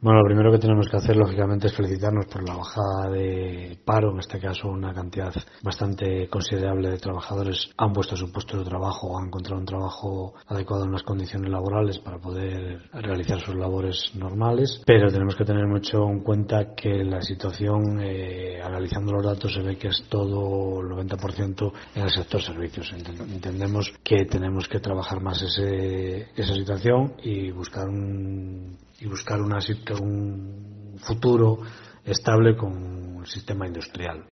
Bueno, lo primero que tenemos que hacer, lógicamente, es felicitarnos por la bajada de paro. En este caso, una cantidad bastante considerable de trabajadores han puesto su puesto de trabajo o han encontrado un trabajo adecuado en unas condiciones laborales para poder realizar sus labores normales. Pero tenemos que tener mucho en cuenta que la situación, analizando los datos, se ve que es todo el 90% en el sector servicios. Entendemos que tenemos que trabajar más esa situación y buscar un futuro estable con el sistema industrial.